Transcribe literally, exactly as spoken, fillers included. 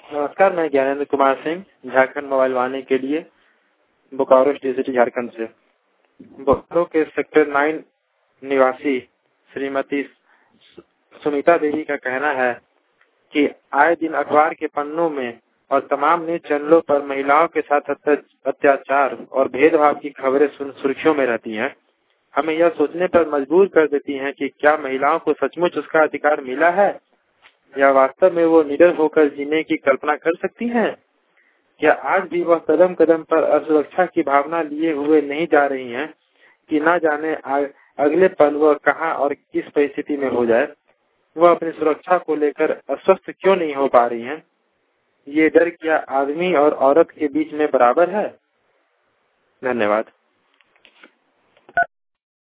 नमस्कार, मैं ज्ञानेंद्र कुमार सिंह झारखंड मोबाइल वाणी के लिए बोकारो सिटी झारखंड से। बोकारो के सेक्टर नाइन निवासी श्रीमती सुमिता देवी का कहना है कि आए दिन अखबार के पन्नों में और तमाम न्यूज चैनलों पर महिलाओं के साथ अत्याचार और भेदभाव की खबरें सुर्खियों में रहती हैं। हमें यह सोचने पर मजबूर कर देती हैं कि क्या महिलाओं को सचमुच उसका अधिकार मिला है या वास्तव में वो निडर होकर जीने की कल्पना कर सकती हैं? क्या आज भी वह कदम कदम पर असुरक्षा की भावना लिए हुए नहीं जा रही हैं कि ना जाने अगले पल वह कहां और किस परिस्थिति में हो जाए? वह अपनी सुरक्षा को लेकर अस्वस्थ क्यों नहीं हो पा रही हैं? ये डर क्या आदमी और औरत के बीच में बराबर है? धन्यवाद।